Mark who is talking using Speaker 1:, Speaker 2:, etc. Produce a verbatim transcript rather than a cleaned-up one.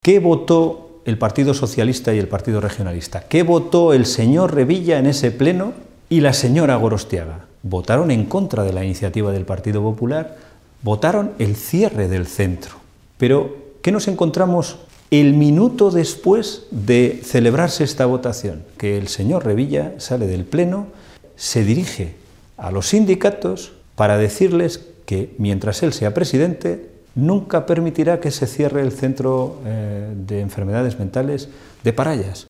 Speaker 1: ¿Qué votó el Partido Socialista y el Partido Regionalista? ¿Qué votó el señor Revilla en ese pleno y la señora Gorostiaga? Votaron en contra de la iniciativa del Partido Popular, votaron el cierre del centro. Pero, ¿qué nos encontramos el minuto después de celebrarse esta votación? Que el señor Revilla sale del pleno, se dirige a los sindicatos para decirles que mientras él sea presidente, nunca permitirá que se cierre el centro eh, de enfermedades mentales de Parallas.